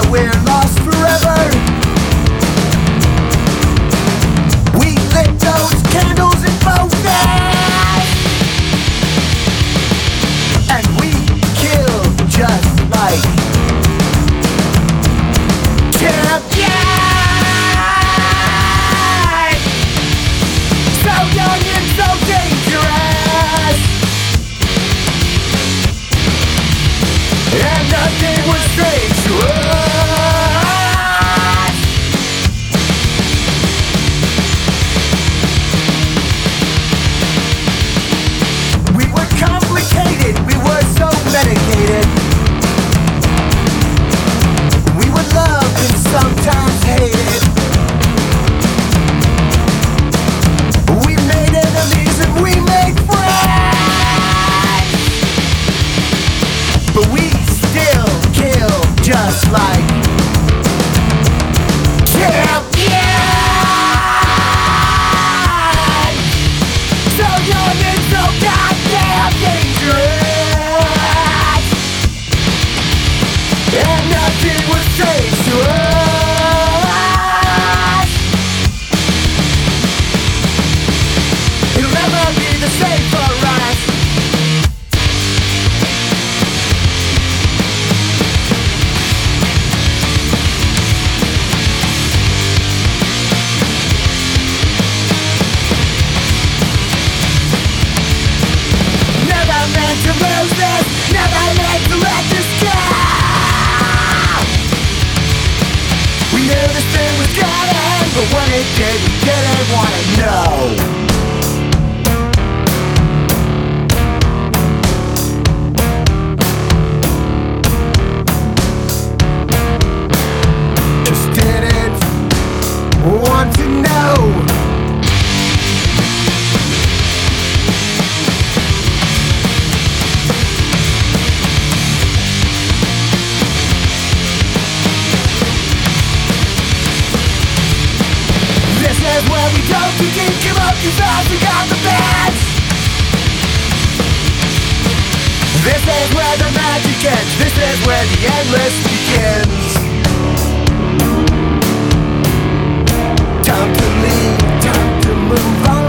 we're lost forever. We lit those candles in both hands, and we kill just like champions. So young and so dangerous, and nothing was strange to us. We were complicated, we were so medicated. We would love and sometimes hate it. We made enemies and we made friends, but we still kill just like champions. So young and so goddamn dangerous, and nothing was strange to us. It'll never be the same for us. Never meant to lose this, never meant to let this go. We knew this thing was gonna end, but when it did, we didn't wanna know. Just didn't want to know. This is where we don't begin, give up, you fast, we got the best. This is where the magic ends, this is where the endless begins. Time to leave, time to move on.